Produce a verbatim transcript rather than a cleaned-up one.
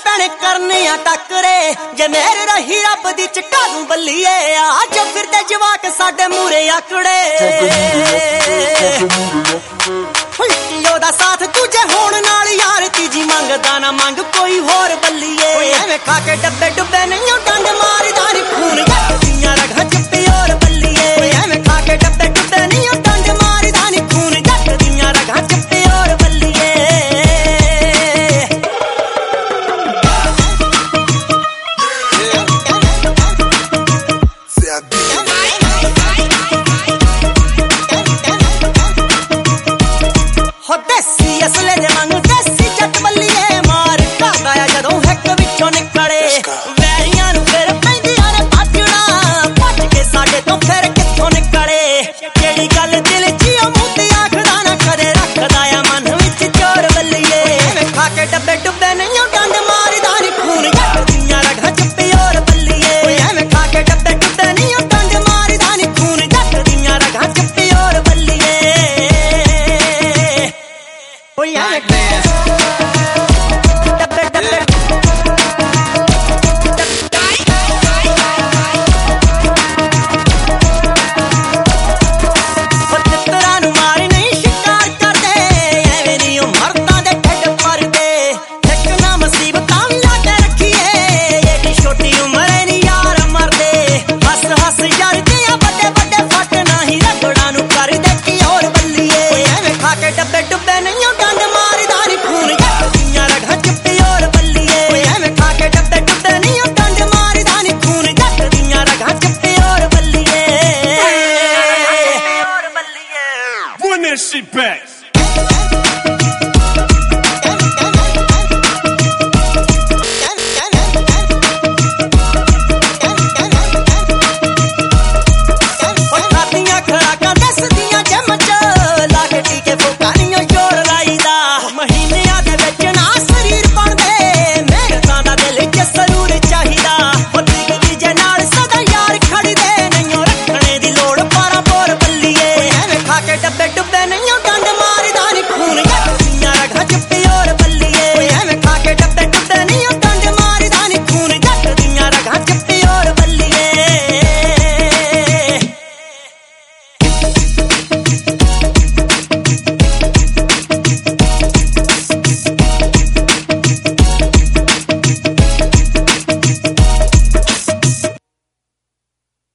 ਭੈਣੇ ਕਰਨੇ ਆ ਟੱਕਰੇ ਜੇ ਮੇਰੇ ਰਹੀ ਰੱਬ ਦੀ ਚਟਾ ਨੂੰ ਬੱਲੀਏ ਆ ਜੋ ਫਿਰਦੇ ਜਵਾਕ ਸਾਡੇ ਮੂਰੇ ਆਕੜੇ ਉਹਦਾ ਸਾਥ ਦੂਜੇ ਹੋਣ ਨਾਲ ਯਾਰ ਤੀਜੀ ਮੰਗਦਾ ਨਾ ਮੰਗ ਕੋਈ ਹੋਰ ਬੱਲੀਏ ਐਵੇਂ ਖਾ ਕੇ ਡੱਬੇ ਡੁੱਬੇ ਨਹੀਂ